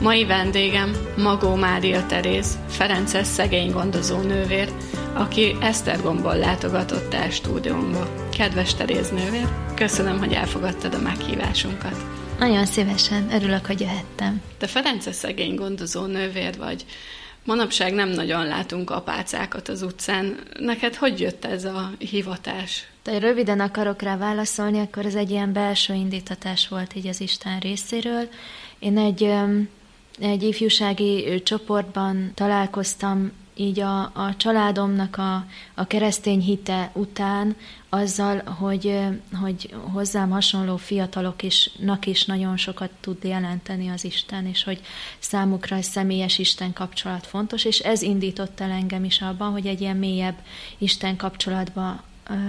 Mai vendégem Magó Mária Teréz, Ferences szegény gondozó nővér, aki Esztergomból látogatott el stúdiónkba. Kedves Teréz nővér, köszönöm, hogy elfogadtad a meghívásunkat. Nagyon szívesen, örülök, hogy jöhettem. Te Ferences szegény gondozó nővér vagy. Manapság nem nagyon látunk apácákat az utcán. Neked hogy jött ez a hivatás? Ha röviden akarok rá válaszolni, akkor ez egy ilyen belső indítatás volt így az Isten részéről. Én egy ifjúsági csoportban találkoztam így a családomnak a keresztény hite után azzal, hogy hozzám hasonló fiataloknak is nagyon sokat tud jelenteni az Isten, és hogy számukra egy személyes Isten kapcsolat fontos, és ez indított el engem is abban, hogy egy ilyen mélyebb Isten kapcsolatba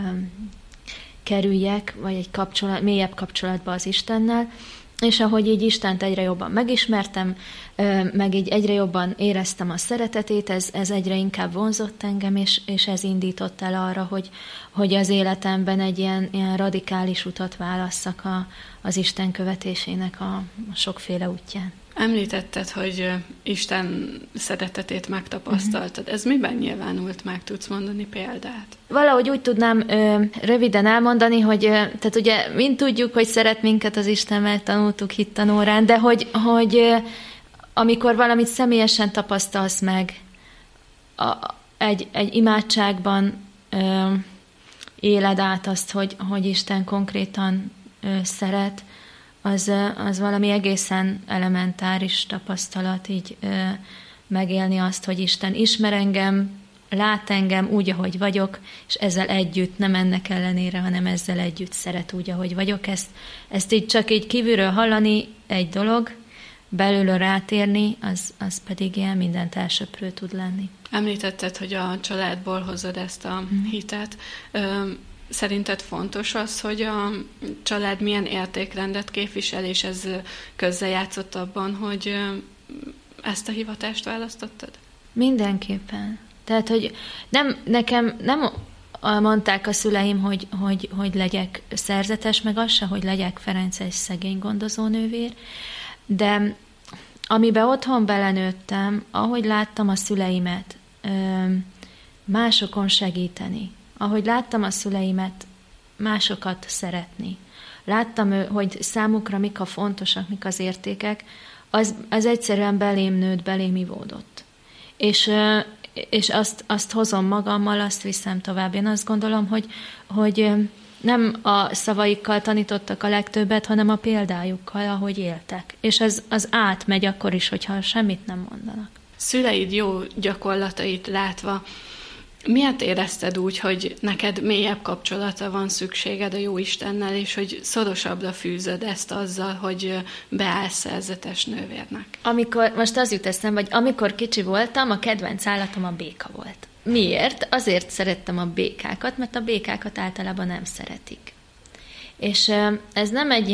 kerüljek, vagy egy mélyebb kapcsolatba az Istennel, és ahogy így Istent egyre jobban megismertem, meg így egyre jobban éreztem a szeretetét, ez egyre inkább vonzott engem, és ez indított el arra, hogy az életemben egy ilyen radikális utat válasszak az Isten követésének a sokféle útján. Említetted, hogy Isten szeretetét megtapasztaltad. Ez miben nyilvánult meg? Tudsz mondani példát? Valahogy úgy tudnám röviden elmondani, hogy tehát ugye mind tudjuk, hogy szeret minket az Isten, mert tanultuk hittanórán, de hogy amikor valamit személyesen tapasztalsz meg, egy imádságban éled át azt, hogy Isten konkrétan szeret, az valami egészen elementáris tapasztalat, így megélni azt, hogy Isten ismer engem, lát engem úgy, ahogy vagyok, és ezzel együtt, nem ennek ellenére, hanem ezzel együtt szeret úgy, ahogy vagyok. Ezt így csak így kívülről hallani egy dolog, belülről rátérni, az pedig ilyen mindent elsöprő tud lenni. Említetted, hogy a családból hozod ezt a hitet. Szerinted fontos az, hogy a család milyen értékrendet képvisel, és ez közrejátszott abban, hogy ezt a hivatást választottad? Mindenképpen. Tehát, hogy nekem nem mondták a szüleim, hogy legyek szerzetes, meg az se, hogy legyek Ferences szegény gondozónővér, de amiben otthon belenőttem, ahogy láttam a szüleimet másokon segíteni, ahogy láttam a szüleimet másokat szeretni, láttam, hogy számukra mik a fontosak, mik az értékek, az egyszerűen belém nőtt, belém ivódott. És azt hozom magammal, azt viszem tovább. Én azt gondolom, hogy nem a szavaikkal tanítottak a legtöbbet, hanem a példájukkal, ahogy éltek. És az átmegy akkor is, hogyha semmit nem mondanak. Szüleid jó gyakorlatait látva, miért érezted úgy, hogy neked mélyebb kapcsolata van szükséged a jó Istennel, és hogy szorosabbra fűzöd ezt azzal, hogy beállsz szerzetes nővérnek? Most az jut eszembe, vagy amikor kicsi voltam, a kedvenc állatom a béka volt. Miért? Azért szerettem a békákat, mert a békákat általában nem szeretik. És ez nem egy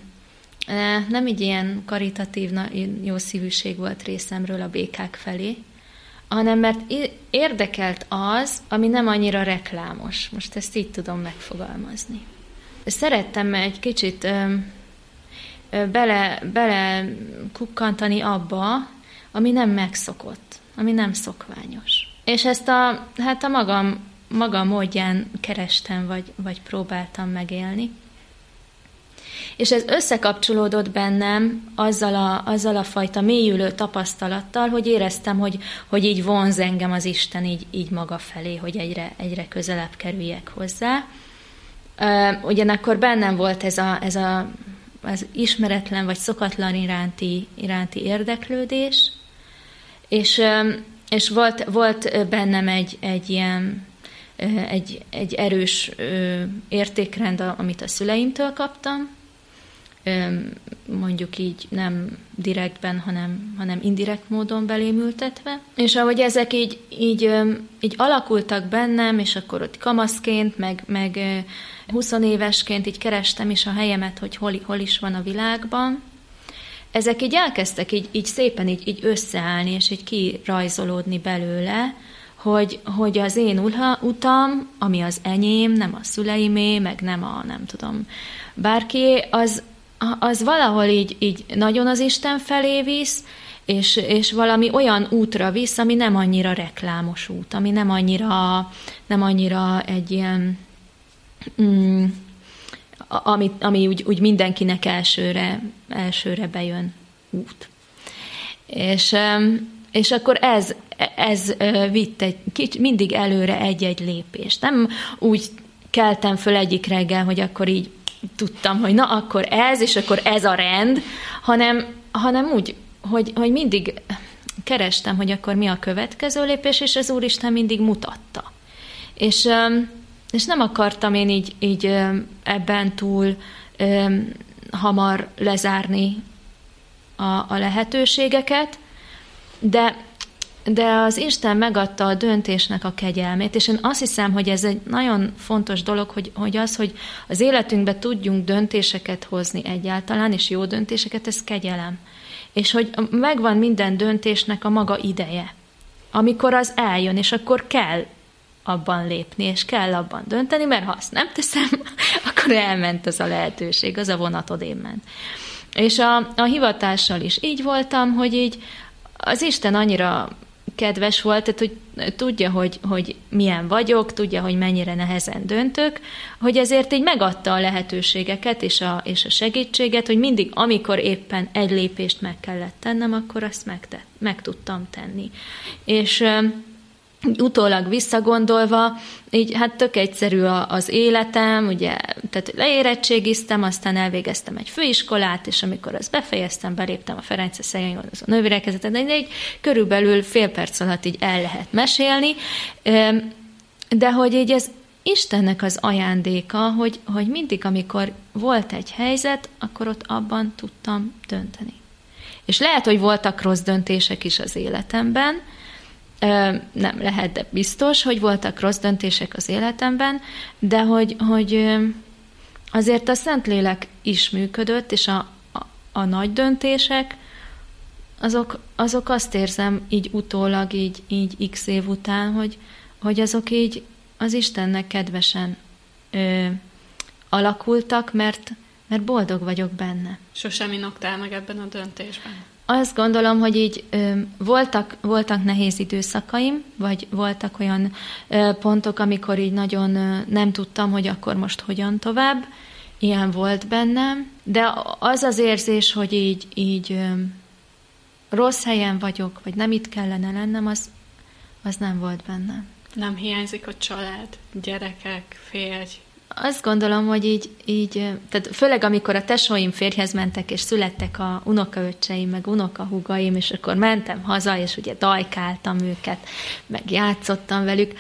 ilyen karitatív, jó szívűség volt részemről a békák felé, hanem mert érdekelt az, ami nem annyira reklámos. Most ezt így tudom megfogalmazni. Szerettem egy kicsit bele kukkantani abba, ami nem megszokott, ami nem szokványos. És ezt a magam módján kerestem, vagy próbáltam megélni. És ez összekapcsolódott bennem azzal a fajta mélyülő tapasztalattal, hogy éreztem, hogy így vonz engem az Isten így maga felé, hogy egyre közelebb kerüljek hozzá. Ugyanakkor bennem volt az ismeretlen vagy szokatlan iránti érdeklődés, és volt bennem egy erős értékrend, amit a szüleimtől kaptam, mondjuk így nem direktben, hanem indirekt módon belém ültetve. És ahogy ezek így alakultak bennem, és akkor ott kamaszként, meg 20 évesként így kerestem is a helyemet, hogy hol is van a világban, ezek így elkezdtek így szépen így összeállni, és így kirajzolódni belőle, hogy az én utam, ami az enyém, nem a szüleimé, meg nem a nem tudom bárki, az valahol így nagyon az Isten felé visz, és valami olyan útra visz, ami nem annyira reklámos út, ami nem annyira egy ilyen, ami úgy mindenkinek elsőre bejön út. És akkor ez vitt mindig előre egy-egy lépést. Nem úgy keltem föl egyik reggel, hogy akkor így tudtam, hogy na, akkor ez, és akkor ez a rend, hanem úgy, hogy mindig kerestem, hogy akkor mi a következő lépés, és az Úristen mindig mutatta. És nem akartam én így ebben túl hamar lezárni a lehetőségeket, de az Isten megadta a döntésnek a kegyelmét, és én azt hiszem, hogy ez egy nagyon fontos dolog, hogy az életünkben tudjunk döntéseket hozni egyáltalán, és jó döntéseket, ez kegyelem. És hogy megvan minden döntésnek a maga ideje, amikor az eljön, és akkor kell abban lépni, és kell abban dönteni, mert ha azt nem teszem, akkor elment az a lehetőség, az a vonat odébb ment. És a hivatással is így voltam, hogy így az Isten annyira kedves volt, tehát hogy tudja, hogy milyen vagyok, tudja, hogy mennyire nehezen döntök, hogy ezért így megadta a lehetőségeket és a segítséget, hogy mindig, amikor éppen egy lépést meg kellett tennem, akkor azt meg tudtam tenni. És utólag visszagondolva, így hát tök egyszerű az életem, ugye, tehát leérettségiztem, aztán elvégeztem egy főiskolát, és amikor azt befejeztem, beléptem a Ferences Szegény az a nővérekezetet, de egy körülbelül fél perc alatt így el lehet mesélni, de hogy így ez Istennek az ajándéka, hogy mindig, amikor volt egy helyzet, akkor ott abban tudtam dönteni. És lehet, hogy voltak rossz döntések is az életemben, nem lehet, de biztos, hogy voltak rossz döntések az életemben, de hogy azért a Szentlélek is működött, és a nagy döntések, azok azt érzem így utólag, így x év után, hogy azok így az Istennek kedvesen alakultak, mert boldog vagyok benne. Sosem inogtál meg ebben a döntésben? Azt gondolom, hogy így voltak nehéz időszakaim, vagy voltak olyan pontok, amikor így nagyon nem tudtam, hogy akkor most hogyan tovább. Ilyen volt bennem, de az az érzés, hogy így rossz helyen vagyok, vagy nem itt kellene lennem, az nem volt bennem. Nem hiányzik a család, gyerekek, férj? Azt gondolom, hogy így, tehát főleg amikor a tesóim férjhez mentek, és születtek a unokaöccseim, meg unokahúgaim, és akkor mentem haza, és ugye dajkáltam őket, meg játszottam velük,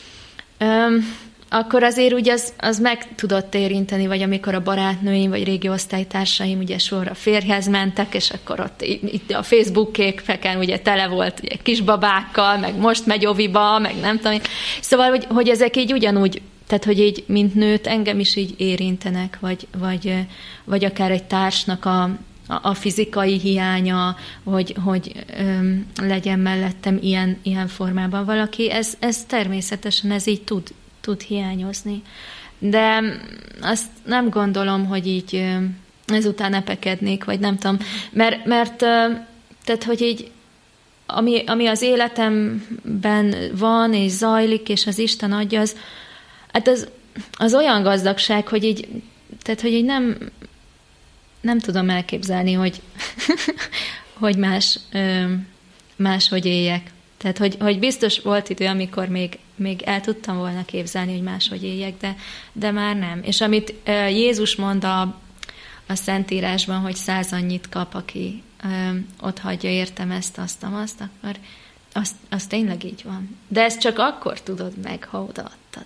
akkor azért ugye az meg tudott érinteni, vagy amikor a barátnőim, vagy régi osztálytársaim ugye sorra férjhez mentek, és akkor ott itt a Facebook-kékfeken ugye tele volt ugye kisbabákkal, meg most megy oviba, meg nem tudom. Szóval, hogy ezek így ugyanúgy, tehát, hogy így, mint nőt, engem is így érintenek, vagy akár egy társnak a fizikai hiánya, hogy legyen mellettem ilyen formában valaki, ez természetesen, ez így tud hiányozni. De azt nem gondolom, hogy így ezután epekednék, vagy nem tudom, mert tehát, hogy így ami az életemben van, és zajlik, és az Isten adja, hát az olyan gazdagság, hogy így, tehát, hogy így nem tudom elképzelni, hogy, hogy máshogy éljek. Tehát, hogy biztos volt idő, amikor még el tudtam volna képzelni, hogy máshogy éljek, de már nem. És amit Jézus mond a Szentírásban, hogy 100 annyit kap, aki ott hagyja értem ezt, azt, akkor az tényleg így van. De ezt csak akkor tudod meg, ha odaadtad.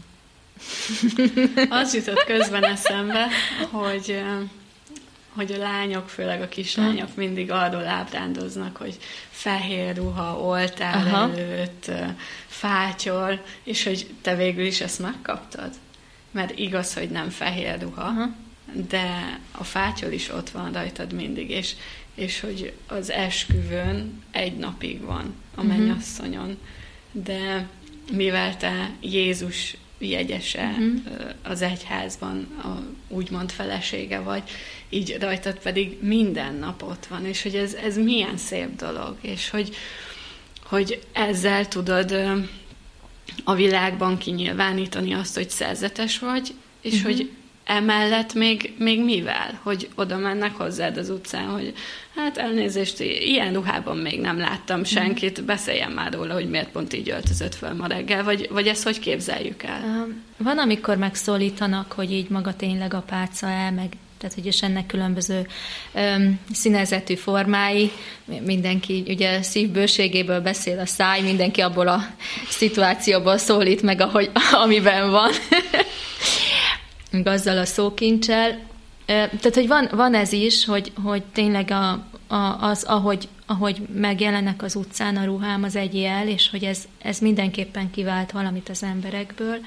Az jutott közben eszembe, hogy a lányok, főleg a kislányok mindig arról ábrándoznak, hogy fehér ruha, oltár előtt, fátyol, és hogy te végül is ezt megkaptad. Mert igaz, hogy nem fehér ruha, de a fátyol is ott van rajtad mindig, és hogy az esküvőn 1 napig van a mennyasszonyon. De mivel te Jézus jegyese az egyházban, úgymond felesége vagy, így rajtad pedig minden nap ott van, és hogy ez milyen szép dolog, és hogy ezzel tudod a világban kinyilvánítani azt, hogy szerzetes vagy, és hogy emellett még mivel, hogy oda mennek hozzád az utcán, hogy hát elnézést, ilyen ruhában még nem láttam senkit, beszéljen már róla, hogy miért pont így öltözött fel ma reggel, vagy ezt hogy képzeljük el? Van, amikor megszólítanak, hogy így maga tényleg a pálca el, meg tehát hogy és ennek különböző színezetű formái, mindenki ugye szívbőségéből beszél a száj, mindenki abból a szituációból szólít meg, amiben van. Azzal a szókincsel. Tehát, hogy van ez is, hogy tényleg ahogy megjelennek az utcán a ruhám, az egy jel, és hogy ez mindenképpen kivált valamit az emberekből.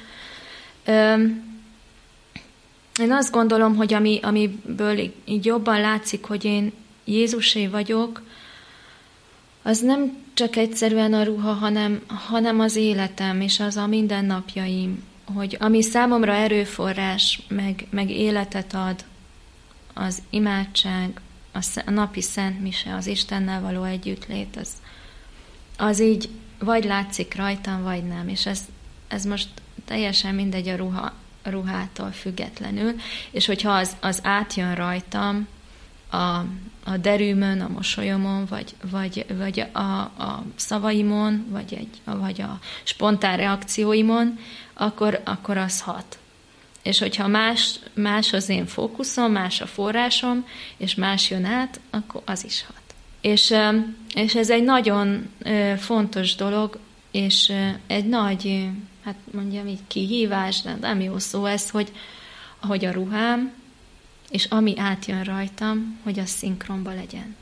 Én azt gondolom, hogy amiből így jobban látszik, hogy én Jézusé vagyok, az nem csak egyszerűen a ruha, hanem az életem, és az a mindennapjaim, hogy ami számomra erőforrás, meg életet ad, az imádság, a napi szentmise, az Istennel való együttlét, az így vagy látszik rajtam, vagy nem. És ez most teljesen mindegy a ruhától függetlenül, és hogyha az átjön rajtam a derűmön, a mosolyomon, vagy a szavaimon, vagy a spontán reakcióimon, akkor az hat. És hogyha más az én fókuszom, más a forrásom, és más jön át, akkor az is hat. És ez egy nagyon fontos dolog, és egy nagy, hát mondjam így kihívás, de nem jó szó ez, hogy a ruhám, és ami átjön rajtam, hogy az szinkronba legyen.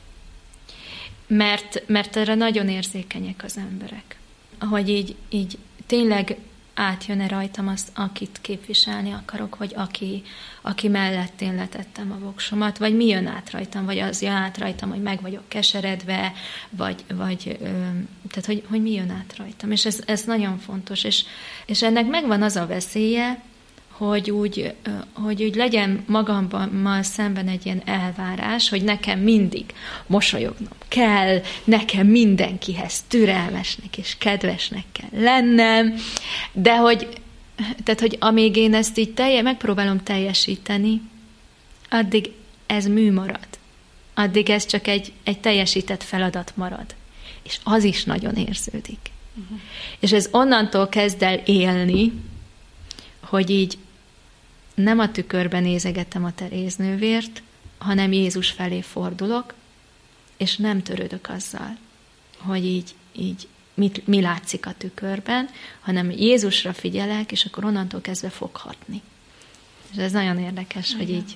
Mert erre nagyon érzékenyek az emberek. Hogy így tényleg átjön-e rajtam az, akit képviselni akarok, vagy aki mellett én letettem a voksomat, vagy mi jön át rajtam, vagy az jön át rajtam, hogy meg vagyok keseredve, tehát hogy mi jön át rajtam. És ez nagyon fontos, és ennek megvan az a veszélye, hogy úgy legyen magammal szemben egy ilyen elvárás, hogy nekem mindig mosolyognom kell, nekem mindenkihez türelmesnek és kedvesnek kell lennem, de hogy amíg én ezt így megpróbálom teljesíteni, addig ez mű marad. Addig ez csak egy teljesített feladat marad. És az is nagyon érződik. És ez onnantól kezd el élni, hogy így nem a tükörben nézegetem a Teréznővért, hanem Jézus felé fordulok, és nem törődök azzal, hogy így mi látszik a tükörben, hanem Jézusra figyelek, és akkor onnantól kezdve fog hatni. És ez nagyon érdekes, hogy így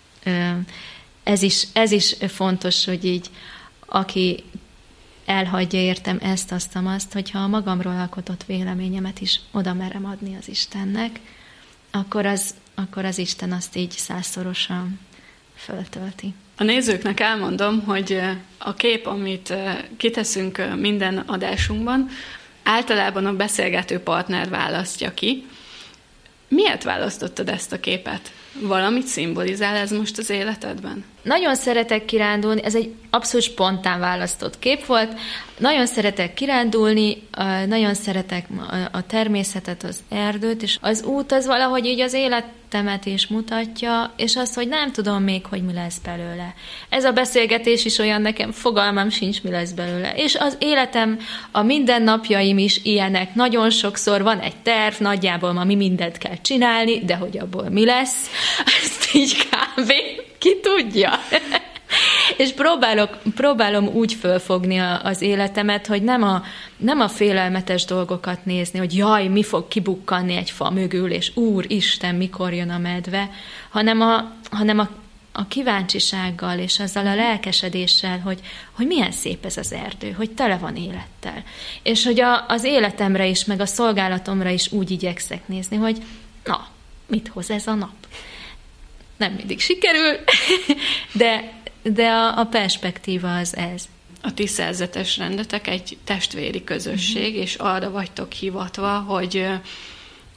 ez is fontos, hogy így aki elhagyja értem ezt, azt, hogyha a magamról alkotott véleményemet is oda merem adni az Istennek, akkor az Isten azt így 100-szorosan föltölti. A nézőknek elmondom, hogy a kép, amit kiteszünk minden adásunkban, általában a beszélgető partner választja ki. Miért választottad ezt a képet? Valamit szimbolizál ez most az életedben? Nagyon szeretek kirándulni, ez egy abszolút spontán választott kép volt. Nagyon szeretek kirándulni, nagyon szeretek a természetet, az erdőt, és az út az valahogy így az életemet is mutatja, és az, hogy nem tudom még, hogy mi lesz belőle. Ez a beszélgetés is olyan, nekem fogalmam sincs, mi lesz belőle. És az életem, a mindennapjaim is ilyenek. Nagyon sokszor van egy terv, nagyjából ma mi mindent kell csinálni, de hogy abból mi lesz, ezt így kb. Ki tudja. És próbálom úgy fölfogni az életemet, hogy nem a félelmetes dolgokat nézni, hogy jaj, mi fog kibukkanni egy fa mögül, és Úristen, mikor jön a medve, hanem a kíváncsisággal, és azzal a lelkesedéssel, hogy milyen szép ez az erdő, hogy tele van élettel. És hogy az életemre is, meg a szolgálatomra is úgy igyekszek nézni, hogy na, mit hoz ez a nap? Nem mindig sikerül, de a perspektíva az ez. A ti szerzetes rendetek egy testvéri közösség, és arra vagytok hivatva,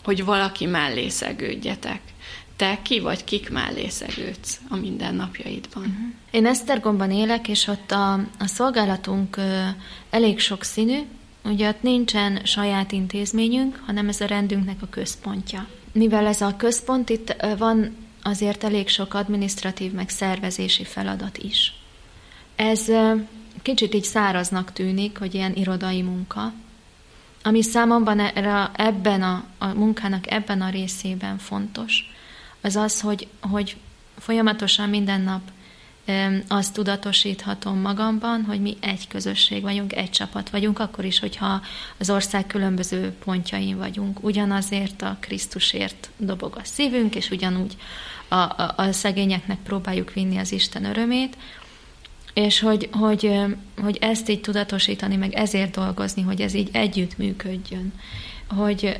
hogy valaki mellé szegődjetek. Te ki vagy kik mellé szegődsz a mindennapjaidban? Én Esztergomban élek, és ott a szolgálatunk elég sokszínű. Ugye ott nincsen saját intézményünk, hanem ez a rendünknek a központja. Mivel ez a központ, itt van azért elég sok adminisztratív, meg szervezési feladat is. Ez kicsit így száraznak tűnik, hogy ilyen irodai munka, ami számomban ebben a munkának ebben a részében fontos, az az, hogy folyamatosan minden nap azt tudatosíthatom magamban, hogy mi egy közösség vagyunk, egy csapat vagyunk, akkor is, hogyha az ország különböző pontjain vagyunk. Ugyanazért a Krisztusért dobog a szívünk, és ugyanúgy a szegényeknek próbáljuk vinni az Isten örömét, és hogy ezt így tudatosítani, meg ezért dolgozni, hogy ez így együtt működjön. Hogy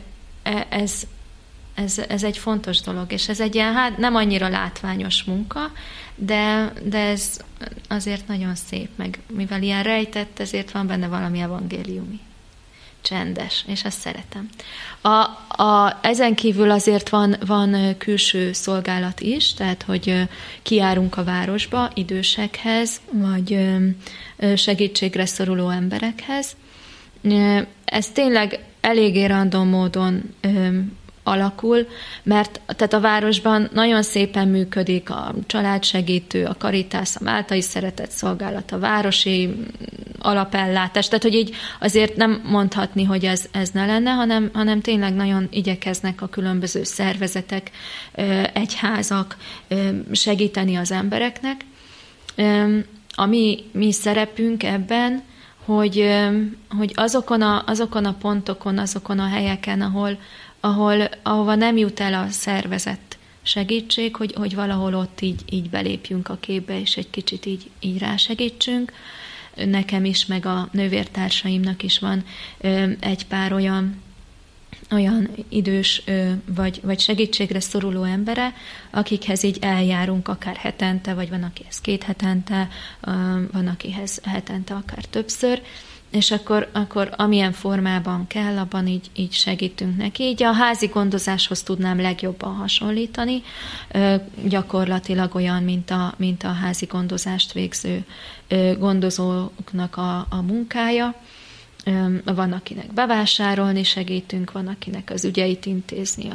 ez egy fontos dolog, és ez egy ilyen, nem annyira látványos munka, de ez azért nagyon szép, meg mivel ilyen rejtett, ezért van benne valami evangéliumi. Csendes, és ezt szeretem. Ezen kívül azért van külső szolgálat is, tehát, hogy kijárunk a városba idősekhez, vagy segítségre szoruló emberekhez. Ez tényleg eléggé random módon alakul, mert tehát a városban nagyon szépen működik a családsegítő, a Caritas, a Máltai Szeretett Szolgálat, a városi alapellátás, tehát hogy így azért nem mondhatni, hogy ez ne lenne, hanem tényleg nagyon igyekeznek a különböző szervezetek, egyházak segíteni az embereknek. A mi szerepünk ebben, hogy azokon a pontokon, azokon a helyeken, ahova nem jut el a szervezett segítség, hogy valahol ott így belépjünk a képbe, és egy kicsit így rásegítsünk. Nekem is, meg a nővértársaimnak is van egy pár olyan idős vagy segítségre szoruló embere, akikhez így eljárunk akár hetente, vagy van akihez 2 hetente, van akihez hetente akár többször, és akkor amilyen formában kell, abban így segítünk neki. Így a házi gondozáshoz tudnám legjobban hasonlítani, gyakorlatilag olyan, mint a házi gondozást végző gondozóknak a munkája. Van, akinek bevásárolni segítünk, van, akinek az ügyeit intézni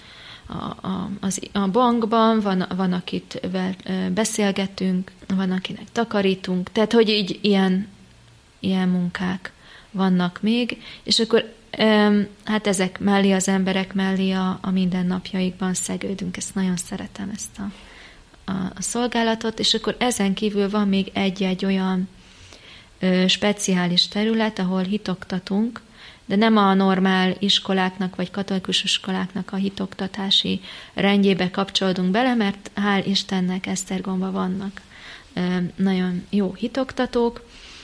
a bankban, van akivel beszélgetünk, van, akinek takarítunk, tehát hogy így ilyen munkák vannak még, és akkor hát ezek mellé, az emberek mellé a mindennapjaikban szegődünk, ezt nagyon szeretem, ezt a szolgálatot, és akkor ezen kívül van még egy olyan speciális terület, ahol hitoktatunk, de nem a normál iskoláknak vagy katolikus iskoláknak a hitoktatási rendjébe kapcsolódunk bele, mert hál' Istennek Esztergomban vannak nagyon jó hitoktatók,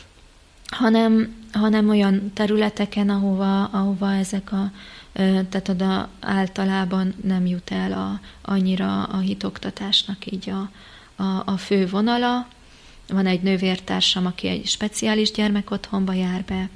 hanem olyan területeken, ahova ezek tehát oda általában nem jut el annyira a hitoktatásnak így a fő vonala. Van egy nővértársam, aki egy speciális gyermekotthonba jár be,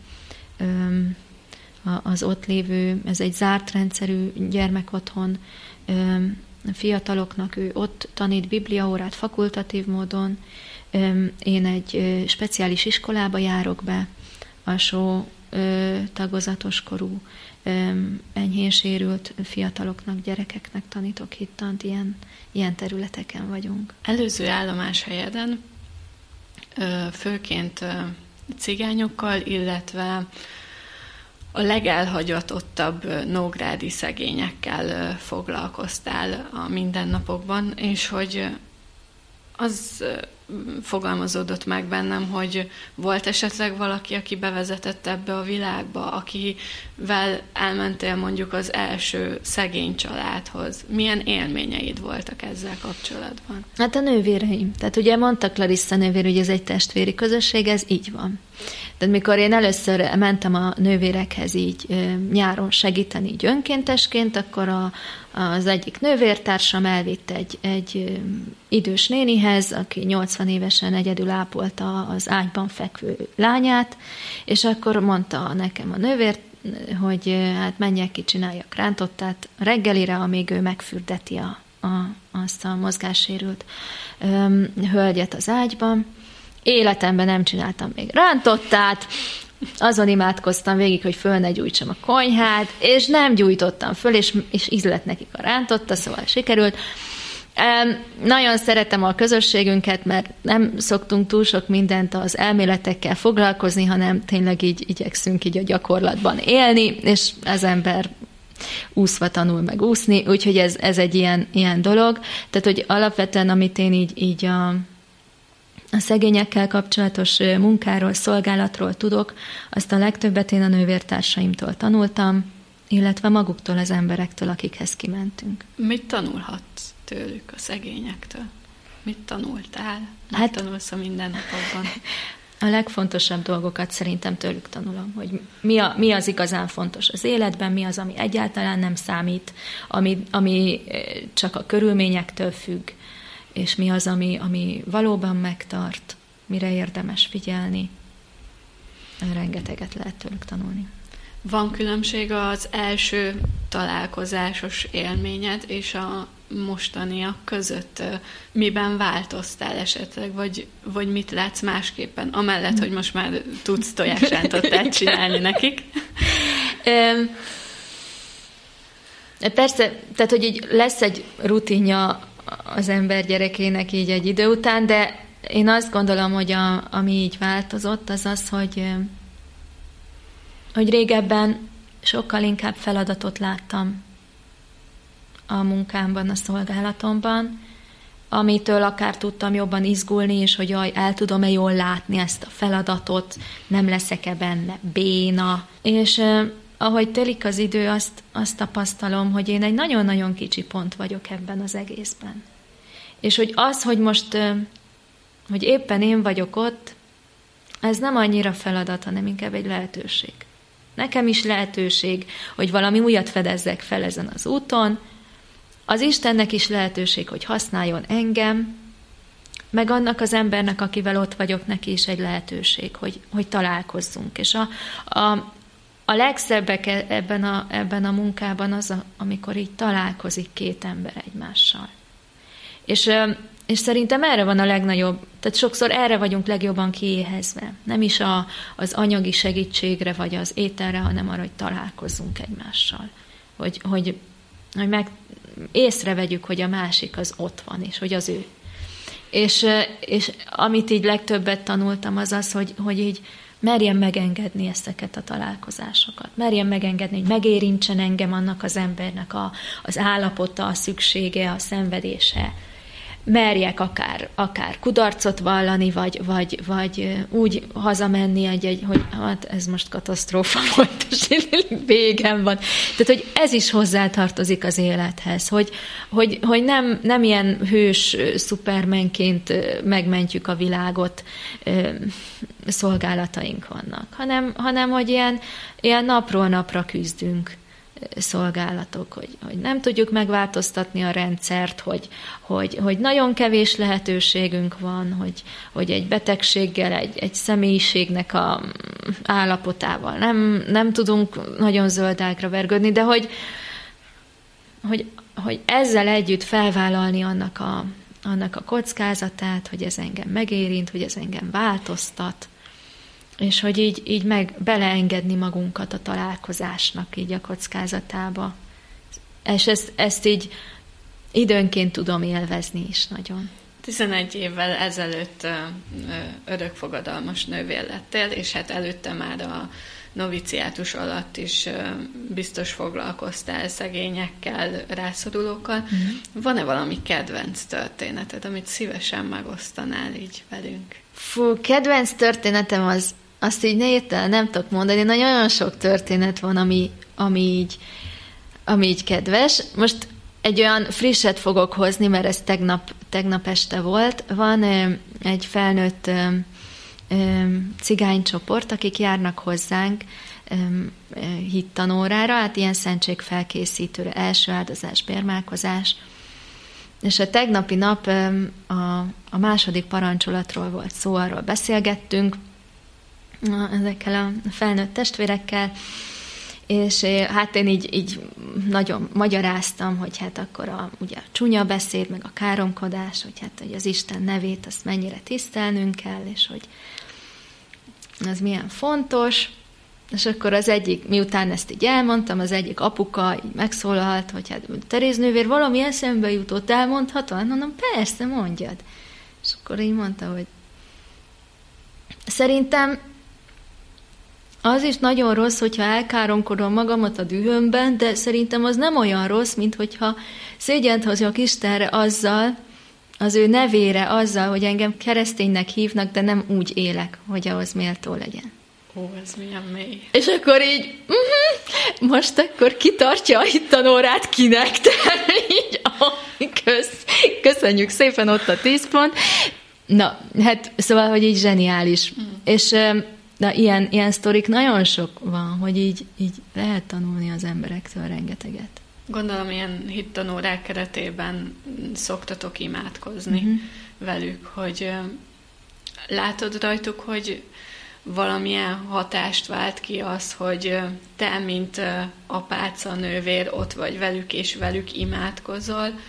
az ott lévő, ez egy zárt rendszerű gyermekotthon, fiataloknak ő ott tanít bibliaórát fakultatív módon, én egy speciális iskolába járok be, alsó tagozatos korú, enyhén sérült fiataloknak, gyerekeknek tanítok hittant, ilyen területeken vagyunk. Előző állomáshelyeden főként cigányokkal, illetve a legelhagyatottabb nógrádi szegényekkel foglalkoztál a mindennapokban, és hogy az fogalmazódott meg bennem, hogy volt esetleg valaki, aki bevezetett ebbe a világba, akivel elmentél mondjuk az első szegény családhoz. Milyen élményeid voltak ezzel kapcsolatban? Hát a nővéreim. Tehát ugye mondta Clarissa nővér, hogy ez egy testvéri közösség, ez így van. Tehát mikor én először mentem a nővérekhez így nyáron segíteni így önkéntesként, akkor az egyik nővértársam elvitt egy idős nénihez, aki 80 évesen egyedül ápolta az ágyban fekvő lányát, és akkor mondta nekem a hogy hát menjek ki, csináljak rántottát reggelire, amíg ő megfürdeti azt a mozgássérült hölgyet az ágyban. Életemben nem csináltam még rántottát, azon imádkoztam végig, hogy föl ne gyújtsam a konyhát, és nem gyújtottam föl, és ízlett nekik a rántotta, szóval sikerült. Nagyon szeretem a közösségünket, mert nem szoktunk túl sok mindent az elméletekkel foglalkozni, hanem tényleg így igyekszünk így a gyakorlatban élni, és az ember úszva tanul meg úszni, úgyhogy ez egy ilyen dolog. Tehát, hogy alapvetően, amit én így a szegényekkel kapcsolatos munkáról, szolgálatról tudok, azt a legtöbbet én a nővértársaimtól tanultam, illetve maguktól, az emberektől, akikhez kimentünk. Mit tanulhatsz tőlük, a szegényektől? Mit tanultál? Mit tanulsz a mindennapokban? A legfontosabb dolgokat szerintem tőlük tanulom, hogy mi az igazán fontos az életben, mi az, ami egyáltalán nem számít, ami csak a körülményektől függ, és mi az, ami valóban megtart, mire érdemes figyelni. Rengeteget lehet tőlük tanulni. Van különbség az első találkozásos élményed és a mostaniak között? Miben változtál esetleg, vagy mit látsz másképpen? Amellett, hogy most már tudsz tojásrántottát csinálni nekik. Persze, tehát, hogy így lesz egy rutinja az ember gyerekének így egy idő után, de én azt gondolom, hogy ami így változott, az az, hogy régebben sokkal inkább feladatot láttam a munkámban, a szolgálatomban, amitől akár tudtam jobban izgulni, és hogy el tudom-e jól látni ezt a feladatot, nem leszek-e benne béna. És ahogy telik az idő, azt tapasztalom, hogy én egy nagyon-nagyon kicsi pont vagyok ebben az egészben. És hogy az, hogy most, hogy éppen én vagyok ott, ez nem annyira feladat, hanem inkább egy lehetőség. Nekem is lehetőség, hogy valami újat fedezzek fel ezen az úton, az Istennek is lehetőség, hogy használjon engem, meg annak az embernek, akivel ott vagyok, neki is egy lehetőség, hogy találkozzunk. És a legszebbek ebben a munkában az, amikor így találkozik két ember egymással. És szerintem erre van a legnagyobb, tehát sokszor erre vagyunk legjobban kiéhezve. Nem is az anyagi segítségre, vagy az ételre, hanem arra, hogy találkozzunk egymással. Hogy észrevegyük, hogy a másik az ott van, és hogy az ő. És amit így legtöbbet tanultam, az az, hogy így merjem megengedni ezeket a találkozásokat. Merjem megengedni, hogy megérintsen engem annak az embernek az állapota, a szüksége, a szenvedése. Merjek akár kudarcot vallani, vagy úgy hazamenni, hogy hát ez most katasztrófa volt, és végem van. Tehát, hogy ez is hozzátartozik az élethez, hogy nem ilyen hős szupermenként megmentjük a világot, szolgálataink vannak, hanem hogy ilyen napról napra küzdünk szolgálatok, hogy nem tudjuk megváltoztatni a rendszert, hogy nagyon kevés lehetőségünk van, hogy egy betegséggel, egy személyiségnek a állapotával nem tudunk nagyon zöldágra vergődni, de hogy ezzel együtt felvállalni annak a kockázatát, hogy ez engem megérint, hogy ez engem változtat, és hogy így meg beleengedni magunkat a találkozásnak így a kockázatába. És ezt így időnként tudom élvezni is nagyon. 11 évvel ezelőtt örökfogadalmas nővér lettél, és hát előtte már a noviciátus alatt is biztos foglalkoztál szegényekkel, rászorulókkal. Mm-hmm. Van-e valami kedvenc történeted, amit szívesen megosztanál így velünk? Kedvenc történetem azt így nem tudok mondani, nagyon sok történet van, ami így kedves. Most egy olyan frisset fogok hozni, mert ez tegnap este volt. Van egy felnőtt cigánycsoport, akik járnak hozzánk hittanórára, hát ilyen szentségfelkészítőre, első áldozás, bérmálkozás. És a tegnapi nap a második parancsolatról volt szó, arról beszélgettünk ezekkel a felnőtt testvérekkel, És hát én így nagyon magyaráztam, hogy hát akkor ugye a csúnya beszéd, meg a káromkodás, hogy az Isten nevét azt mennyire tisztelnünk kell, és hogy az milyen fontos. És akkor az egyik, miután ezt így elmondtam, az egyik apuka így megszólalt, hogy hát Teréz nővér, valami eszembe jutott, elmondhatom? Mondom, persze, mondjad. És akkor így mondta, hogy szerintem az is nagyon rossz, hogyha elkáromkodom magamat a dühömben, de szerintem az nem olyan rossz, mint hogyha szégyent hozok Istenre azzal, az ő nevére azzal, hogy engem kereszténynek hívnak, de nem úgy élek, hogy ahhoz méltó legyen. Ó, ez milyen mély. És akkor így, most akkor kitartja a hittanórát kinek, tehát így, köszönjük szépen, ott a 10 pont. Na, hát szóval, hogy így zseniális. És de ilyen sztorik nagyon sok van, hogy így lehet tanulni az emberektől rengeteget. Gondolom, ilyen hittanórák keretében szoktatok imádkozni velük, hogy látod rajtuk, hogy valamilyen hatást vált ki az, hogy te, mint apáca, nővér, ott vagy velük, és velük imádkozol,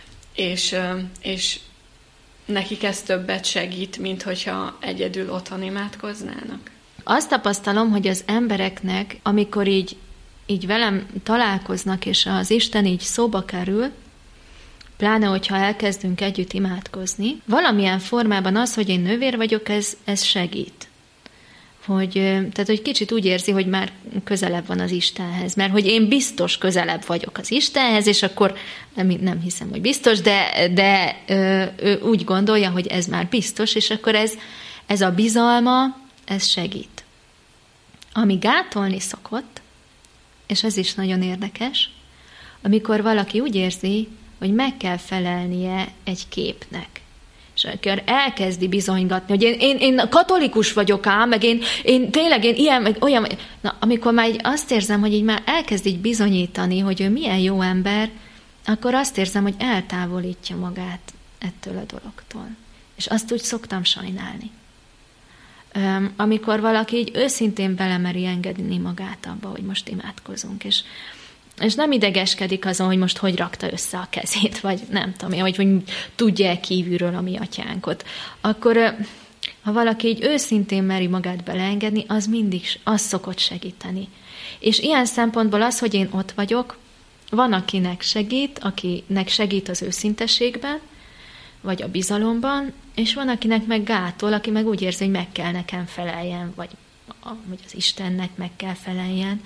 és nekik ez többet segít, mint hogyha egyedül otthon imádkoznának? Azt tapasztalom, hogy az embereknek, amikor így velem találkoznak, és az Isten így szóba kerül, pláne, hogyha elkezdünk együtt imádkozni, valamilyen formában az, hogy én nővér vagyok, ez segít. Tehát, hogy kicsit úgy érzi, hogy már közelebb van az Istenhez, mert hogy én biztos közelebb vagyok az Istenhez, és akkor nem hiszem, hogy biztos, de ő úgy gondolja, hogy ez már biztos, és akkor ez a bizalma, ez segít. Ami gátolni szokott, és ez is nagyon érdekes, amikor valaki úgy érzi, hogy meg kell felelnie egy képnek. És akkor elkezdi bizonygatni, hogy én katolikus vagyok ám, meg én tényleg ilyen, meg olyan. Na, amikor már így azt érzem, hogy így már elkezd így bizonyítani, hogy ő milyen jó ember, akkor azt érzem, hogy eltávolítja magát ettől a dologtól. És azt úgy szoktam sajnálni. Amikor valaki így őszintén belemeri engedni magát abba, hogy most imádkozunk, és nem idegeskedik azon, hogy most hogy rakta össze a kezét, vagy nem tudom, vagy hogy tudja-e kívülről a mi atyánkot. Akkor, ha valaki így őszintén meri magát beleengedni, az mindig az szokott segíteni. És ilyen szempontból az, hogy én ott vagyok, van, akinek segít az őszintességben, vagy a bizalomban, és van, akinek meg gátol, aki meg úgy érzi, hogy meg kell nekem feleljen, vagy az Istennek meg kell feleljen.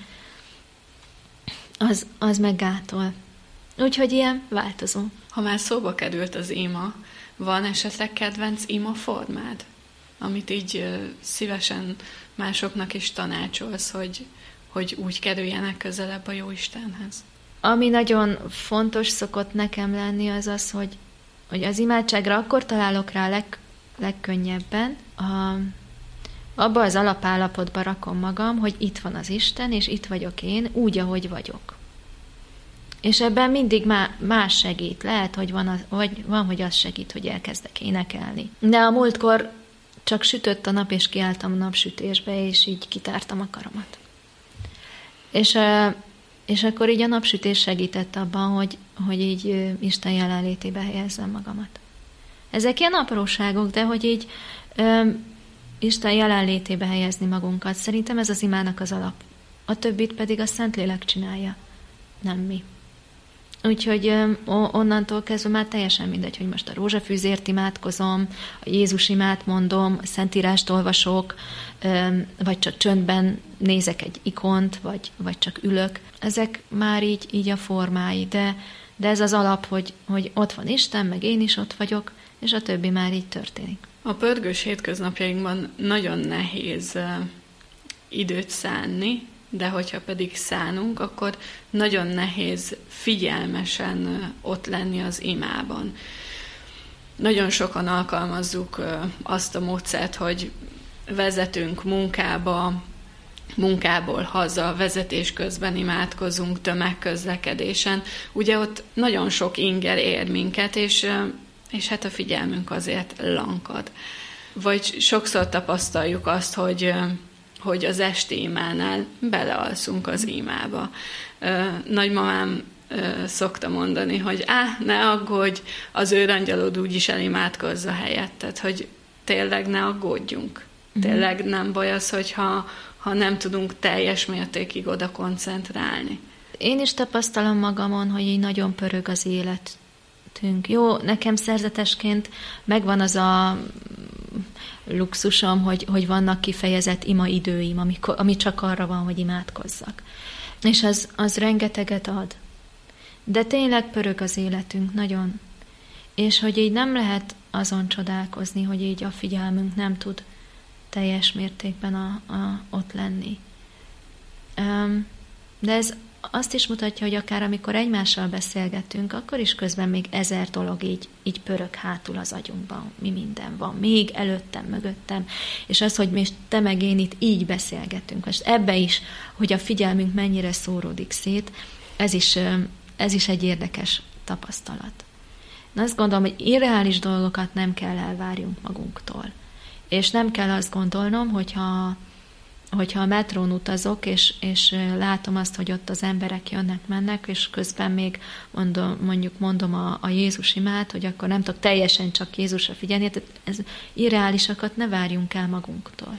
Az meg gátol. Úgyhogy ilyen változó. Ha már szóba került az ima, van esetleg kedvenc ima formád, amit így szívesen másoknak is tanácsolsz, hogy úgy kerüljenek közelebb a Jóistenhez? Ami nagyon fontos szokott nekem lenni, az az, hogy az imádságra akkor találok rá legkönnyebben, abba az alapállapotba rakom magam, hogy itt van az Isten, és itt vagyok én, úgy, ahogy vagyok. És ebben mindig más segít. Lehet, hogy van, hogy az segít, hogy elkezdek énekelni. De a múltkor csak sütött a nap, és kiálltam a napsütésbe, és így kitártam a karomat. És akkor így a napsütés segített abban, hogy így Isten jelenlétébe helyezzem magamat. Ezek ilyen apróságok, de hogy így Isten jelenlétébe helyezni magunkat. Szerintem ez az imának az alap. A többit pedig a Szentlélek csinálja, nem mi. Úgyhogy onnantól kezdve már teljesen mindegy, hogy most a rózsafűzért imádkozom, a Jézus imát mondom, a Szentírást olvasok, vagy csak csöndben nézek egy ikont, vagy csak ülök. Ezek már így a formái, de ez az alap, hogy ott van Isten, meg én is ott vagyok, és a többi már így történik. A pörgős hétköznapjainkban nagyon nehéz időt szánni, de hogyha pedig szánunk, akkor nagyon nehéz figyelmesen ott lenni az imában. Nagyon sokan alkalmazzuk azt a módszert, hogy vezetünk munkából haza, vezetés közben imádkozunk, tömegközlekedésen. Ugye ott nagyon sok inger ér minket, és hát a figyelmünk azért lankad. Vagy sokszor tapasztaljuk azt, hogy hogy az esti imánál belealszunk az imába. Nagymamám szokta mondani, hogy ne aggódj, az őrangyalod úgyis elimádkozza helyetted, hogy tényleg ne aggódjunk. Tényleg nem baj az, hogyha nem tudunk teljes mértékig oda koncentrálni. Én is tapasztalom magamon, hogy így nagyon pörög az életünk. Jó, nekem szerzetesként megvan az a luxusom, hogy vannak kifejezett imaidőim, ami csak arra van, hogy imádkozzak. És az rengeteget ad. De tényleg pörög az életünk, nagyon. És hogy így nem lehet azon csodálkozni, hogy így a figyelmünk nem tud teljes mértékben ott lenni. De ez azt is mutatja, hogy akár amikor egymással beszélgetünk, akkor is közben még 1000 dolog így pörög hátul az agyunkban, mi minden van, még előttem, mögöttem, és az, hogy most te meg én itt így beszélgetünk. Most ebbe is, hogy a figyelmünk mennyire szóródik szét, ez is egy érdekes tapasztalat. Én azt gondolom, hogy irreális dolgokat nem kell elvárjunk magunktól. És nem kell azt gondolnom, hogyha a metrón utazok, és látom azt, hogy ott az emberek jönnek-mennek, és közben még mondom a Jézus imát, hogy akkor nem tudok teljesen csak Jézusra figyelni, tehát ez irreálisakat ne várjunk el magunktól.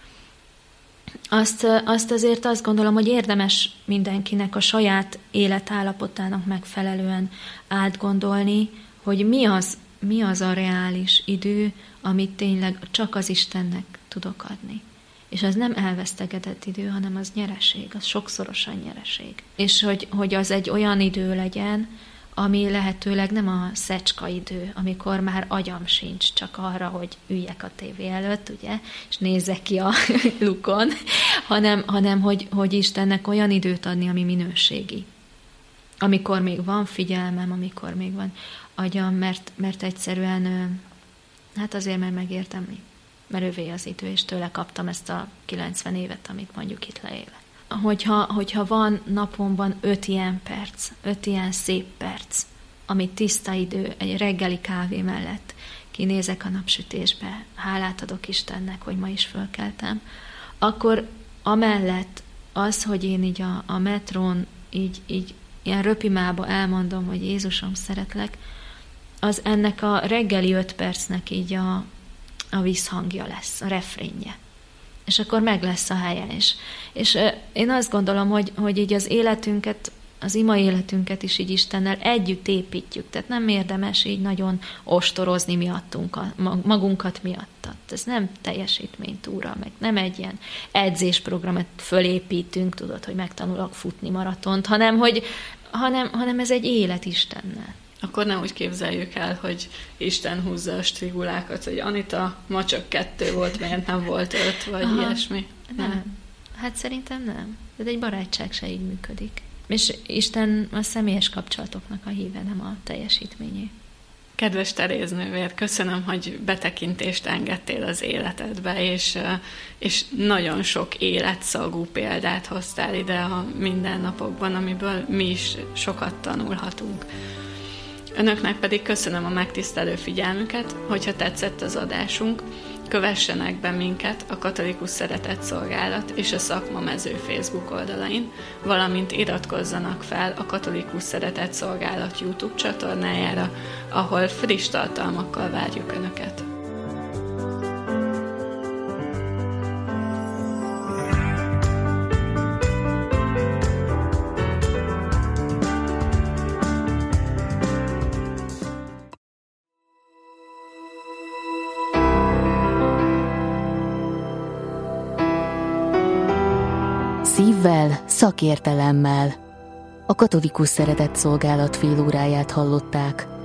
Azt azért azt gondolom, hogy érdemes mindenkinek a saját életállapotának megfelelően átgondolni, hogy mi az a reális idő, amit tényleg csak az Istennek tudok adni. És az nem elvesztegetett idő, hanem az nyereség, az sokszorosan nyereség. És hogy az egy olyan idő legyen, ami lehetőleg nem a szecska idő, amikor már agyam sincs csak arra, hogy üljek a tévé előtt, ugye, és nézzek ki a lukon, hanem hogy Istennek olyan időt adni, ami minőségi. Amikor még van figyelmem, amikor még van agyam, mert egyszerűen, hát azért, mert megértemli. Mert ővé az idő, és tőle kaptam ezt a 90 évet, amit mondjuk itt leélek. Hogyha van napomban 5 ilyen perc, 5 ilyen szép perc, ami tiszta idő, egy reggeli kávé mellett kinézek a napsütésbe, hálát adok Istennek, hogy ma is fölkeltem, akkor amellett az, hogy én így a metrón így ilyen röpimába elmondom, hogy Jézusom, szeretlek, az ennek a reggeli 5 percnek így a visszhangja lesz, a refrénje. És akkor meg lesz a helye is. És én azt gondolom, hogy így az életünket, az ima életünket is így Istennel együtt építjük. Tehát nem érdemes így nagyon ostorozni miattunk, magunkat miattat. Ez nem teljesítménytúra, meg nem egy ilyen edzésprogramot fölépítünk, tudod, hogy megtanulok futni maratont, hanem ez egy élet Istennel. Akkor nem úgy képzeljük el, hogy Isten húzza a strigulákat, hogy Anita, ma csak 2 volt, miért nem volt 5, vagy ilyesmi. Nem. Hát szerintem nem. Ez egy barátság se így működik. És Isten a személyes kapcsolatoknak a híve, nem a teljesítményé. Kedves Teréz nővér, köszönöm, hogy betekintést engedtél az életedbe, és nagyon sok életszagú példát hoztál ide a mindennapokban, amiből mi is sokat tanulhatunk. Önöknek pedig köszönöm a megtisztelő figyelmüket, hogyha tetszett az adásunk, kövessenek be minket a Katolikus Szeretett Szolgálat és a Szakma Mező Facebook oldalain, valamint iratkozzanak fel a Katolikus Szeretett Szolgálat YouTube csatornájára, ahol friss tartalmakkal várjuk Önöket. Szívvel, szakértelemmel. A Katolikus Szeretett Szolgálat félóráját hallották.